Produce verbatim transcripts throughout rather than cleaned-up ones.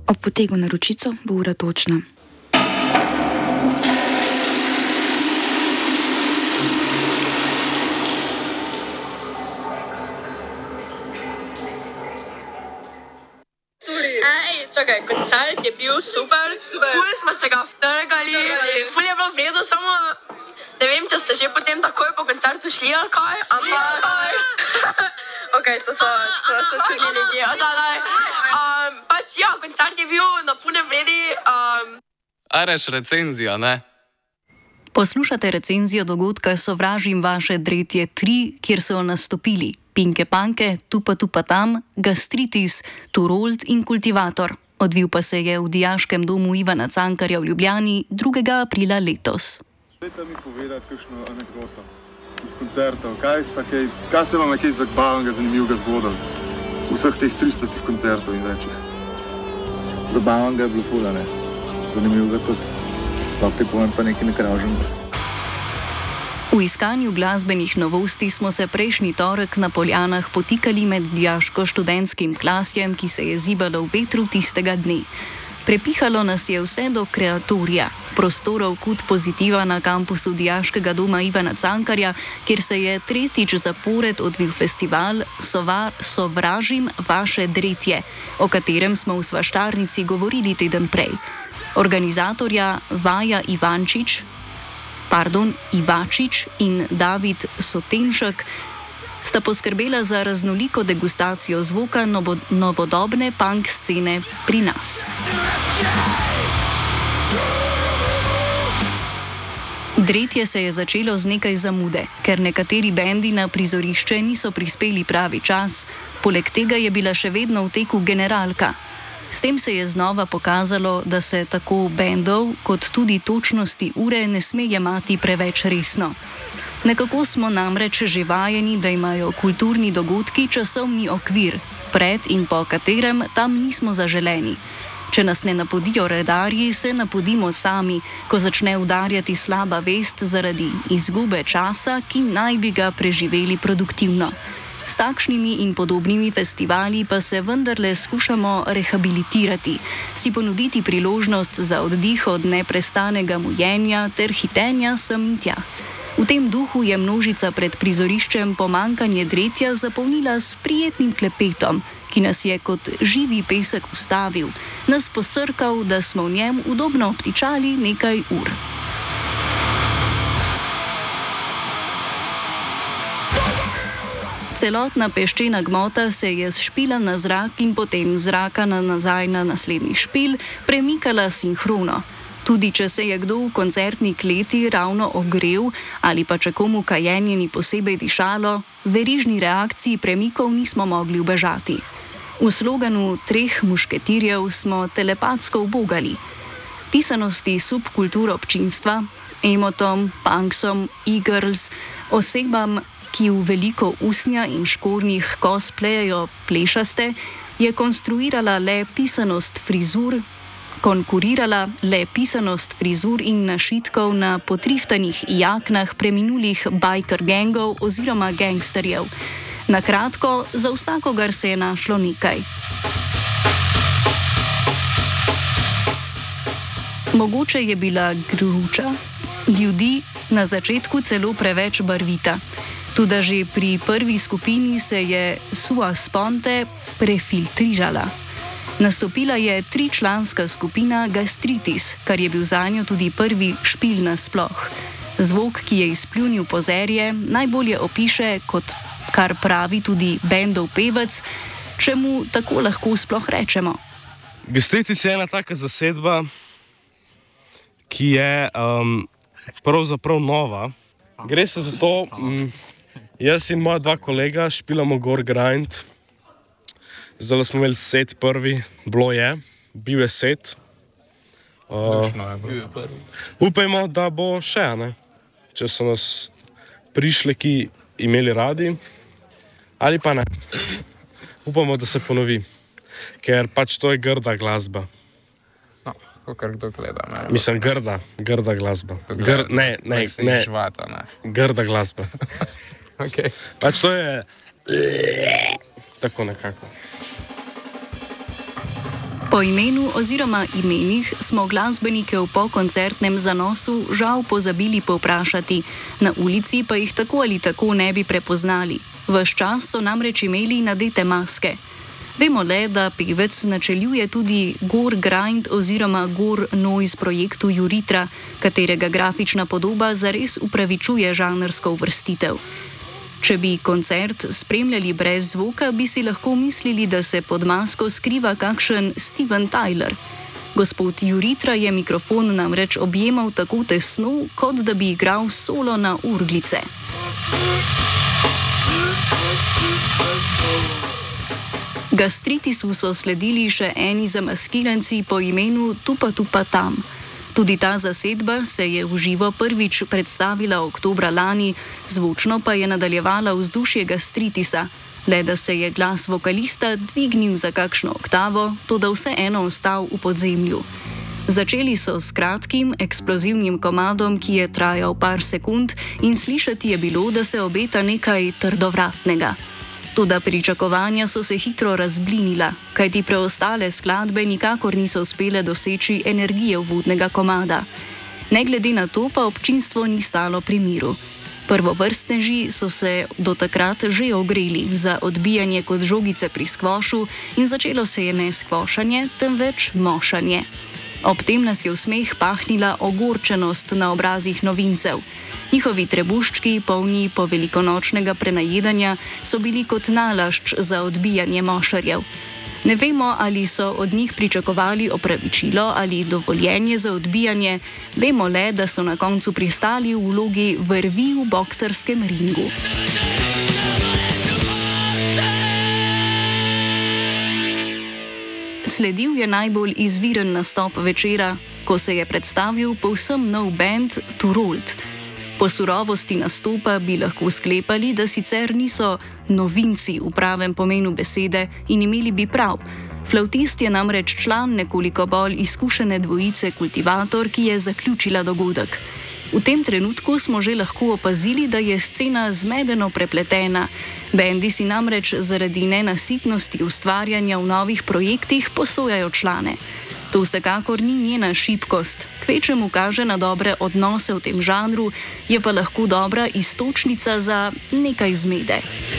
Ob potegu na ročico bo ura točna. Čakaj, koncert je bil super, ful smo se ga vtrgali, ful je bilo vredo, samo ne vem, če ste že potem takoj po koncertu šli ali kaj, ampak ok, to so, to so čudni ljudje, um, pač ja, koncert je bil na pune vredi. Um... A reš recenzija, ne? Poslušate recenzijo dogodka Sovražim vaše dretje tri, kjer so nastopili Pinke Panke, Tupa Tupa Tam, Gastritis, Turold in Kultivator. Odvil pa se je v Dijaškem domu Ivana Cankarja v Ljubljani drugega aprila letos. Dajte mi povedati kakšno anekdoto iz koncertov. Kaj, sta, kaj, kaj se vam je kaj zabavnega, zanimivega zgodilo? Vseh teh tristo koncertov in več. Zabavnega je bilo ful, ne? Zanimivega tudi. Lahko ti povem pa nekaj nekravženega. V iskanju glasbenih novosti smo se prejšnji torek na Poljanah potikali med dijaško-študentskim klasjem, ki se je zibalo v vetru tistega dne. Prepihalo nas je vse do Kreatorja, prostorov Kud Pozitiva na kampusu Dijaškega doma Ivana Cankarja, kjer se je tretjič zapored odvil festival Sovar, Sovražim vaše dretje, o katerem smo v Svaštarnici govorili teden prej. Organizatorja Vaja Ivančič, pardon, Ivačič in David Sotenšek sta poskrbela za raznoliko degustacijo zvoka novo, novodobne punk scene pri nas. Dretje se je začelo z nekaj zamude, ker nekateri bendi na prizorišče niso prispeli pravi čas, poleg tega je bila še vedno v teku generalka. S tem se je znova pokazalo, da se tako bendov kot tudi točnosti ure ne sme jemati preveč resno. Nekako smo namreč že vajeni, da imajo kulturni dogodki časovni okvir, pred in po katerem tam nismo zaželeni. Če nas ne napodijo redarji, se napodimo sami, ko začne udarjati slaba vest zaradi izgube časa, ki naj bi ga preživeli produktivno. S takšnimi in podobnimi festivali pa se vendarle skušamo rehabilitirati, si ponuditi priložnost za oddih od neprestanega mujenja ter hitenja sem in tja. V tem duhu je množica pred prizoriščem pomankanje dretja zapolnila s prijetnim klepetom, ki nas je kot živi pesek ustavil, nas posrkal, da smo v njem udobno obtičali nekaj ur. Celotna peščena gmota se je špila na zrak in potem zraka na nazaj na naslednji špil premikala sinhrono. Tudi če se je kdo v koncertni kleti ravno ogrel ali pa če komu kajenje ni posebej dišalo, verižni reakciji premikov nismo mogli ubežati. V sloganu treh mušketirjev smo telepatsko ubogali. Pisanosti subkultur občinstva, emotom, punksom, e-girls, osebam, ki v veliko usnja in škornjih cosplayejo plešaste, je konstruirala le pisanost frizur, konkurirala le pisanost frizur in našitkov na potriftanih jaknah preminulih biker gangov oziroma gangsterjev. Na kratko, za vsakogar se je našlo nekaj. Mogoče je bila gruča ljudi na začetku celo preveč barvita. Tudi že pri prvi skupini se je Sua Sponte prefiltrirala. Nastopila je tričlanska skupina Gastritis, kar je bil zanjo tudi prvi špil nasploh. Zvok, ki je izpljunil pozerje, najbolje opiše, kot kar pravi tudi bendov pevec, čemu tako lahko sploh rečemo. Gastritis je ena taka zasedba, ki je um, pravzaprav nova. Gre se za to, um, jaz in moja dva kolega špilamo Gore Grind. Zdaj smo imeli set prvi, bilo je, bil je set. Uh, upajmo, da bo še, ne? Če so nas prišleki imeli radi, ali pa ne. Upamo, da se ponovi, ker pač to je grda glasba. No, kakor kdo gleda, ne? Mislim, grda, grda glasba. Gr, ne, ne, ne, žvata, ne. Grda glasba. Okay. Pač to je tako nekako. Po imenu oziroma imenih smo glasbenike v pokoncertnem zanosu žal pozabili povprašati, na ulici pa jih tako ali tako ne bi prepoznali. Ves čas so namreč imeli nadete maske. Vemo le, da pevec načeljuje tudi Gore Grind oziroma Gore Noise projektu Juritra, katerega grafična podoba zares upravičuje žanrsko uvrstitev. Če bi koncert spremljali brez zvoka, bi si lahko mislili, da se pod masko skriva kakšen Steven Tyler. Gospod Juritra je mikrofon namreč objemal tako tesno, kot da bi igral solo na urglice. Gastritisu so sledili še eni zamaskiranci po imenu Tupa Tupa Tam. Tudi ta zasedba se je v živo prvič predstavila oktobra lani, zvočno pa je nadaljevala vzdušje gastritisa, le da se je glas vokalista dvignil za kakšno oktavo, toda vseeno ostal v podzemlju. Začeli so s kratkim, eksplozivnim komadom, ki je trajal par sekund in slišati je bilo, da se obeta nekaj trdovratnega. Toda pričakovanja so se hitro razblinila, kajti preostale skladbe nikakor niso uspele doseči energije uvodnega komada. Ne glede na to pa občinstvo ni stalo pri miru. Prvovrstneži so se do takrat že ogreli za odbijanje kot žogice pri skvošu in začelo se je ne skvošanje, temveč mošanje. Ob tem nas je v smeh pahnila ogorčenost na obrazih novincev. Njihovi trebuščki, polni po velikonočnega prenajedanja, so bili kot nalašč za odbijanje mošarjev. Ne vemo, ali so od njih pričakovali opravičilo ali dovoljenje za odbijanje, vemo le, da so na koncu pristali v vlogi vrvi v boksarskem ringu. Sledil je najbolj izviren nastop večera, ko se je predstavil povsem nov band Turold. Po surovosti nastopa bi lahko sklepali, da sicer niso novinci v pravem pomenu besede in imeli bi prav. Flavtist je namreč član nekoliko bolj izkušene dvojice Kultivator, ki je zaključila dogodek. V tem trenutku smo že lahko opazili, da je scena zmedeno prepletena. Bendi si namreč zaradi nenasitnosti ustvarjanja v novih projektih posojajo člane. To vsekakor ni njena šibkost, kvečemu kaže na dobre odnose v tem žanru, je pa lahko dobra iztočnica za nekaj zmede.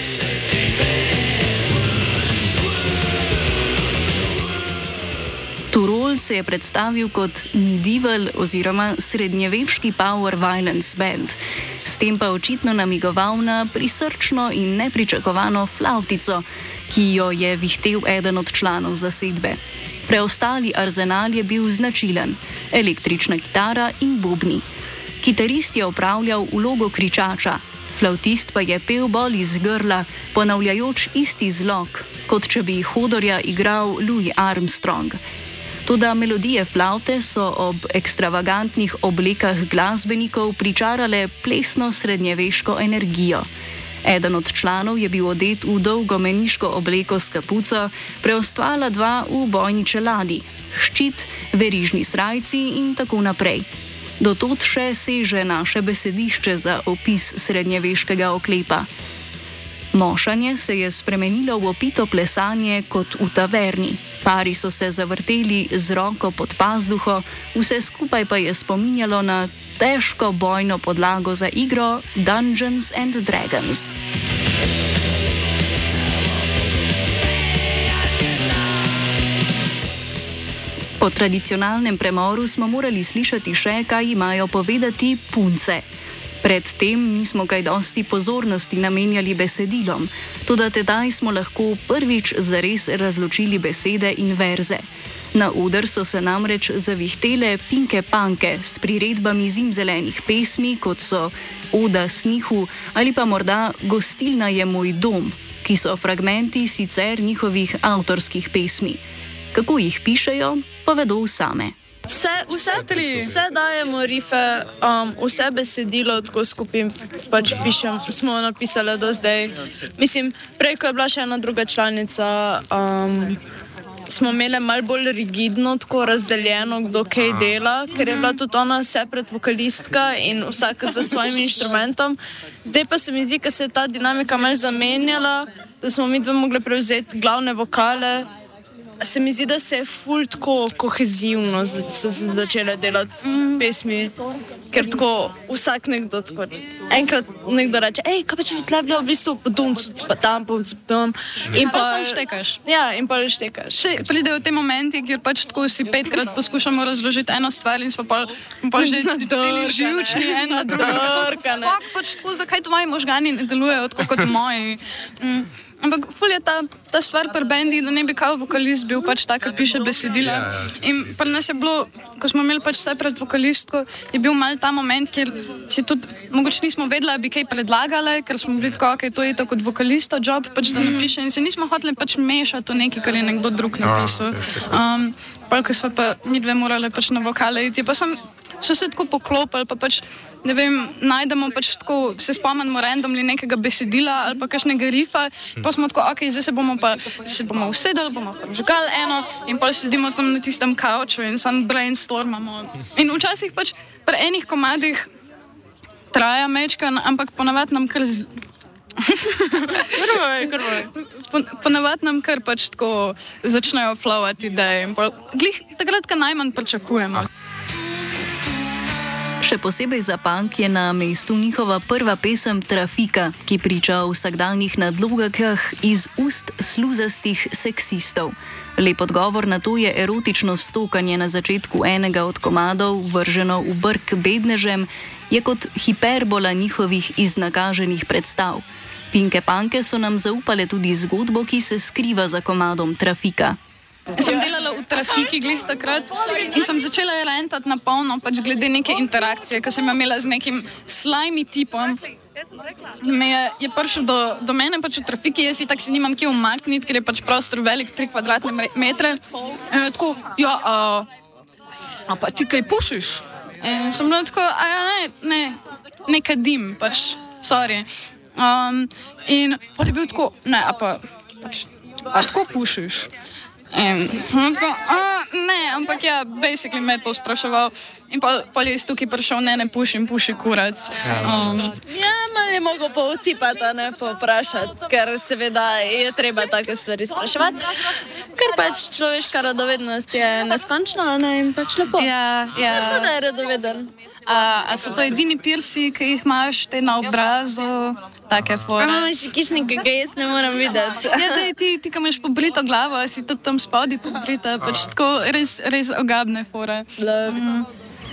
Turold se je predstavil kot medieval oziroma srednjeveški power violence band, s tem pa očitno namigoval na prisrčno in nepričakovano flavtico, ki jo je vihtel eden od članov zasedbe. Preostali arzenal je bil značilen, električna kitara in bobni. Kitarist je opravljal vlogo kričača, flavtist pa je pel bolj iz grla, ponavljajoč isti zlog, kot če bi hodorja igral Louis Armstrong. Toda melodije flavte so ob ekstravagantnih oblekah glasbenikov pričarale plesno srednjeveško energijo. Eden od članov je bil odet v dolgo meniško obleko s kapuco, preostala dva v bojni čeladi, ščit, verižni srajci in tako naprej. Do tod še seže naše besedišče za opis srednjeveškega oklepa. Mošanje se je spremenilo v opito plesanje kot v taverni. Pari so se zavrteli z roko pod pazduho, vse skupaj pa je spominjalo na težko bojno podlago za igro Dungeons and Dragons. Po tradicionalnem premoru smo morali slišati še, kaj imajo povedati punce. Predtem nismo kaj dosti pozornosti namenjali besedilom, toda tedaj smo lahko prvič zares razločili besede in verze. Na oder so se namreč zavihtele pinke panke s priredbami zimzelenih pesmi, kot so Oda snihu ali pa morda Gostilna je moj dom, ki so fragmenti sicer njihovih avtorskih pesmi. Kako jih pišejo, povedo same. Vse, vse tri, vse dajemo rife, um, vse besedilo tako skupaj pač pišem, smo napisali do zdaj. Mislim, prej, ko je bila še ena druga članica, um, smo imeli malo bolj rigidno, tako razdeljeno, kdo kaj dela, ker je bila tudi ona separate vokalistka in vsaka za svojim inštrumentom. Zdaj pa se mi zdi, da se je ta dinamika malo zamenjala, da smo mi dve mogli prevzeti glavne vokale, se mi zdi, da se je ful tako kohezivno z- so se začele delati mm. pesmi, ker tako vsak nekdo tako, enkrat nekdo reče, ej, kaj pa če bi tle bilo v bistvu podum, pa tam, pa tam. In pa samo štekaš. Ja, in pa štekaš. Se pridejo te momenti, kjer pač tako si petkrat poskušamo razložiti eno stvar in smo pa, pa že celi živčni en na drugega. Fak, pač tako, zakaj tvoji možgani ne delujejo tako kot moji. Mm. Ampak ful je ta, ta stvar pri bendi, da ne bi kao vokalist bil pač tak, ki piše besedila. In pri nas je bilo, ko smo imeli pač vse pred vokalistko, je bil mal ta moment, kjer si tudi, mogoče nismo vedeli, da bi kaj predlagali, ker smo bili tako, ok, to je tako kot vokalista job, pač da napiše in se nismo hoteli pač mešati v nekaj, kar je nekdo drug napisal. Um, pa ko smo pa mi dve morali pač na vokale iti, pa sem, so se tako poklopili, pa pač, ne vem, najdemo pač tako, se spomnimo randomly nekega besedila ali pa kakšnega rifa, pa smo tako, ok, zdaj se bomo pa, se bomo usedali, bomo pa žgali eno in pa sedimo tam na tistem kauču in sam brainstormamo. In včasih pač pri enih komadih traja mečkan, ampak ponavadi nam kar z... Krvaj, krvaj. Ponavadi nam kar pač tako začnejo flowati ideje in pa glih takrat, ko najmanj pričakujemo. Še posebej za punk je na mestu njihova prva pesem Trafika, ki priča o vsakdanjih nadlogah iz ust sluzastih seksistov. Lep odgovor na to je erotično stokanje na začetku enega od komadov, vrženo v brk bednežem, je kot hiperbola njihovih iznakaženih predstav. Pinke Panke so nam zaupale tudi zgodbo, ki se skriva za komadom Trafika. Sem delala v Trafiki glih takrat in sem začela rentati na polno pač glede neke interakcije, ko sem imela z nekim slimy tipom. Me je, je prišel do, do mene pač v Trafiki, jaz si tak si nimam kje umakniti, ker je pač prostor velik tri kvadratne metre. E, tako, ja, a, a pa ti kaj pušiš? In sem bila tako, a ja, ne, ne, ne kadim, pač, sorry. Um, in pa je bil tako, ne, a pa, pač, a tako pušiš? In tako, a, ne, ampak ja, basically me je to spraševal. In pa, pa je iz tukaj prišel, ne, ne pušim, puši kurac. Um, Ja, malo je mogel pa utipati, a ne povprašati, ker seveda je treba take stvari spraševati. Ker pač človeška radovednost je neskončna, a ne, in pač lepo. ja, ja. Lepo, da je radoveden. A, a so to edini pirsi, ki jih imaš te na obrazu, take fore? Imamo še kišnik, ki ga jaz ne moram videti. Ja, daj, ti, ti, ki imaš pobrito glavo, a si tudi tam spodaj pobrita, pač tako res, res ogabne fore. Mm.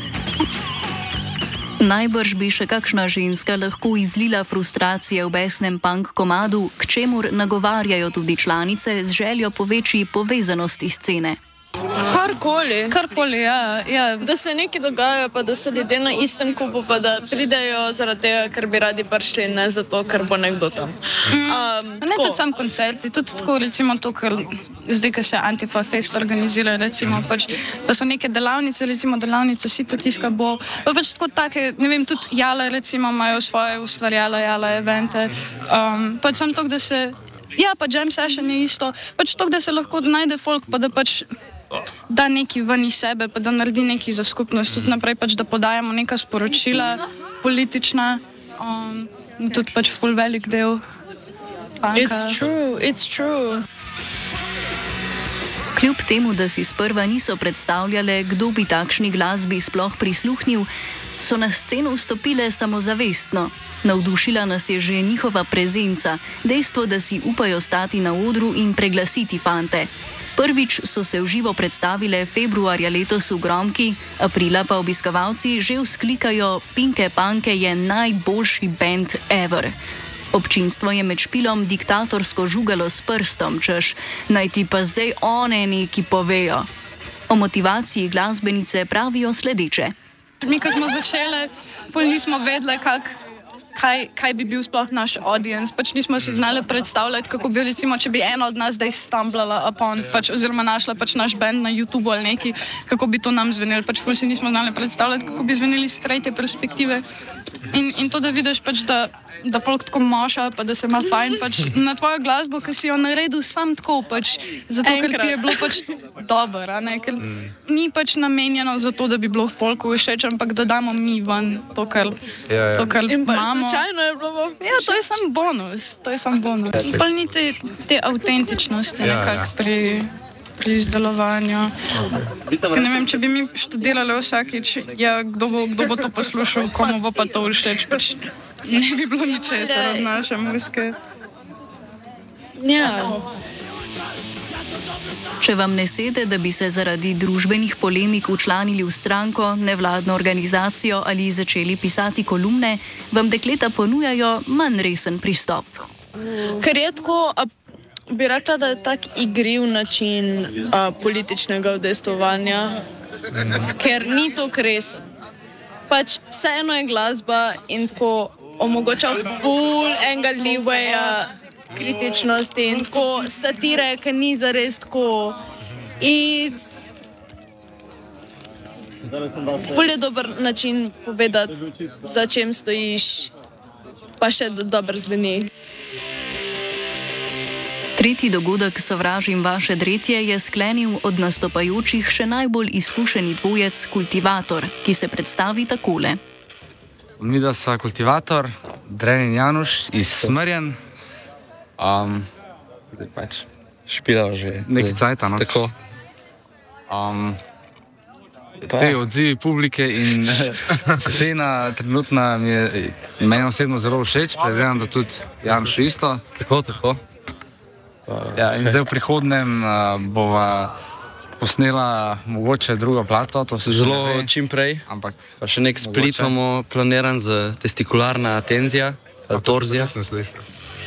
Najbrž bi še kakšna ženska lahko izlila frustracije v besnem punk komadu, k čemur nagovarjajo tudi članice z željo po večji povezanosti scene. Karkoli. Karkoli, ja, ja. Da se nekaj dogaja, pa da so ljudje na istem kupu, pa da pridejo zaradi tega, ker bi radi prišli, ne zato, ker bo nekdo tam. Um, Ne tudi sam koncerti, tudi tako recimo to, kar zdaj, ko se Antifa Fest organizira, recimo pač, da so neke delavnice, recimo delavnica Sito tiska bo, pa pač tako take, ne vem, tudi Jala recimo imajo svoje ustvarjala Jala evente, um, pač sam to, da se, ja, pa jam session je isto, pač to, da se lahko najde folk, pa da pač da nekaj ven iz sebe, pa da naredi nekaj za skupnost, tudi naprej pač, da podajamo neka sporočila politična, um, in tudi pač ful velik del punka. It's true, it's true. Kljub temu, da si sprva niso predstavljale, kdo bi takšni glasbi sploh prisluhnil, so na sceno vstopile samozavestno. Navdušila nas je že njihova prezenca, dejstvo, da si upajo stati na odru in preglasiti fante. Prvič so se v živo predstavile februarja letos v Gromki, aprila pa obiskovalci že vzklikajo: Pinke Panke je najboljši band ever. Občinstvo je med špilom diktatorsko žugalo s prstom, češ, naj ti pa zdaj one neki povejo. O motivaciji glasbenice pravijo sledeče. Mi, ko smo začeli, pol nismo vedeli, kak, kaj, kaj bi bil sploh naš audience. Pač nismo si znali predstavljati, kako bi, recimo, če bi ena od nas zdaj stumblala upon, pač, oziroma našla pač naš band na YouTube ali neki, kako bi to nam zvenelo. Pač ful si nismo znali predstavljati, kako bi zveneli iz tretje perspektive. In, in to, da vidiš, pač, da, da folk tako moša, pa da se ima fajn pač, na tvojo glasbo, ki si jo naredil sam tako, pač, zato ker ti je bilo pač dobro, a ne, ker ni pač namenjeno za to, da bi bilo folku všeč, ampak da damo mi ven to, kar, Ja, ja. to, kar In pač imamo. slučajno je bilo. Ja, to je samo bonus, to je samo bonus. Pa ni te, te avtentičnosti Ja, nekako ja. pri, pri izdelovanju. Okay. Ne vem, če bi mi študirali vsakič, ja, kdo bo, kdo bo to poslušal, komu bo pa to všeč, pač ne bi bilo ničesar od naše muzike. Ja. Če vam ne sede, da bi se zaradi družbenih polemik včlanili v stranko, nevladno organizacijo ali začeli pisati kolumne, vam dekleta ponujajo manj resen pristop. Ker je tako, a, bi rekla, da je tak igriv način a, političnega udejstvovanja, ker ni to resen. Pač vseeno je glasba in tako omogoča ful enega leewaya, kritičnosti in tako satire, ki ni zares tako. In ful je dober način povedati, za čem stojiš, pa še da dobro zveni. Tretji dogodek Sovražim vaše dretje je sklenil od nastopajočih še najbolj izkušeni dvojec Kultivator, ki se predstavi takole. Mi da sva Kultivator, Dren in Januš iz Smrjen. Um, pač Špilava že. Nekaj cajta, no. Tako. Um, te odzivi publike in scena trenutna mi je meni osebno zelo všeč, predvidevam, da tudi Janušu isto. Tako, tako. Ja, in zdaj v prihodnjem uh, bova posnela mogoče drugo plato, to se zelo čim prej. Ampak pa še nek split imamo planiran z testikularna tenzija, torzija. To sem slišal.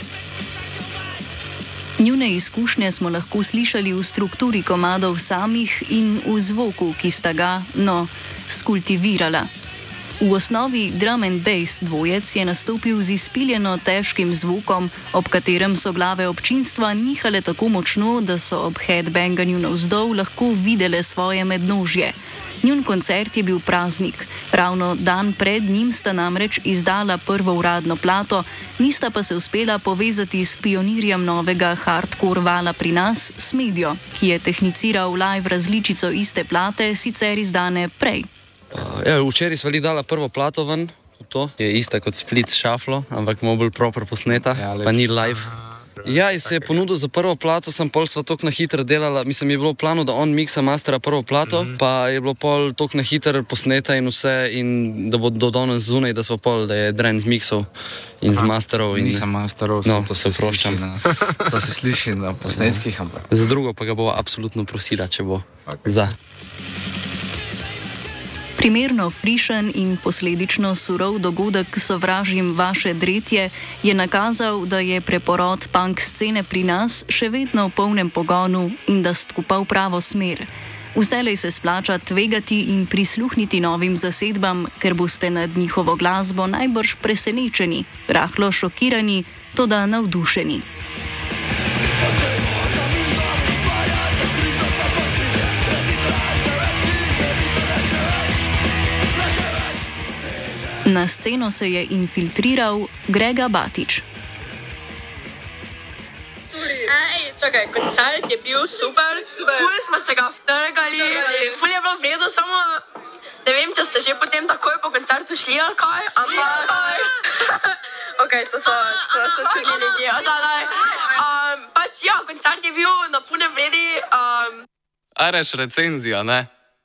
Njune izkušnje smo lahko slišali v strukturi komadov samih in v zvoku, ki sta ga, no, skultivirala. V osnovi drum and bass dvojec je nastopil z izpiljeno težkim zvokom, ob katerem so glave občinstva nihale tako močno, da so ob headbanganju navzdol lahko videle svoje mednožje. Njun koncert je bil praznik. Ravno dan pred njim sta namreč izdala prvo uradno plato, nista pa se uspela povezati s pionirjem novega hardcore vala pri nas, Smedjo, ki je tehniciral live različico iste plate, sicer izdane prej. Uh, ja, včeraj sva li dala prvo plato ven, to je ista kot Split s šaflo, ampak bolj proper posneta, ja, pa ni live. Ja, in se je ponudil za prvo plato, sem pol sva tok na hitro delala, mislim, je bilo v planu, da on miksa mastera prvo plato, mm -hmm. pa je bilo pol tok na hitro posneta in vse, in da bo do danes zunaj, da sva pol, da je Dren zmiksal in z masterov. In nisem masterov, no, to se proščam. To se sliši na posnetkih, ampak. Za drugo pa ga bova absolutno prosila, če bo okay. Za. Primerno frišen in posledično surov dogodek Sovražim vaše dretje je nakazal, da je preporod punk scene pri nas še vedno v polnem pogonu in da stopa v pravo smer. Vselej se splača tvegati in prisluhniti novim zasedbam, ker boste nad njihovo glasbo najbrž presenečeni, rahlo šokirani, toda navdušeni. Na sceno se je infiltriral Grega Batič. Ej, čakaj, koncert je bil super, ful smo se ga vtrgali, ful je bilo v redu, samo ne vem, če ste že potem takoj po koncertu šli ali kaj, ampak... Ok, to so, to so čudni ljudje, odalaj. Um, pač ja, koncert je bil na pune vredi. Um... Areš recenzija, ne?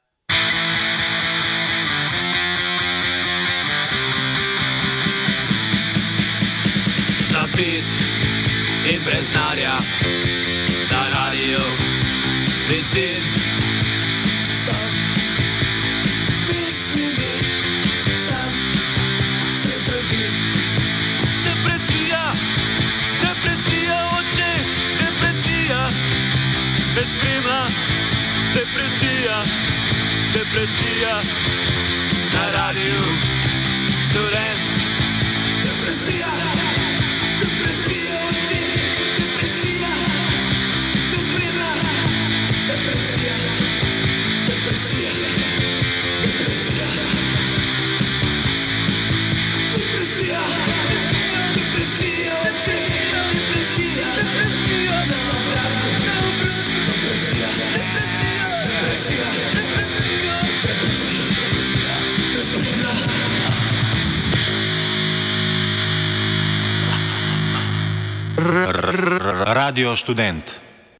Zapit in brez denarja, na radiju visim. Sam, s mislimi, sam, sred ljudi. Depresija, depresija, oče, depresija, brezprimna, depresija, depresija, na radiju študent. Depresija. Radio Študent.